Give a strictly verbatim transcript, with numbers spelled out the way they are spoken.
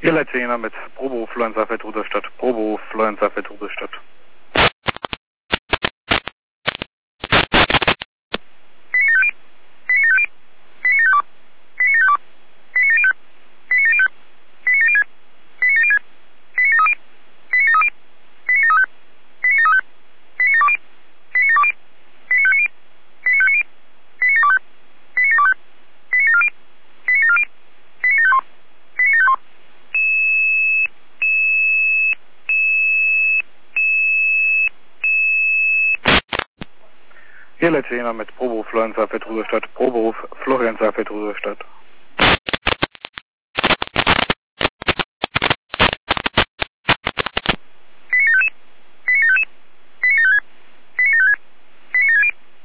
Hier leitet Jena mit Proberuf Florian Seifert Rudolstadt. Proberuf Florian Seifert Rudolstadt. Hier leitet Jena mit Proberuf Florian Seifert Rudolstadt. Proberuf Florian Seifert Rudolstadt.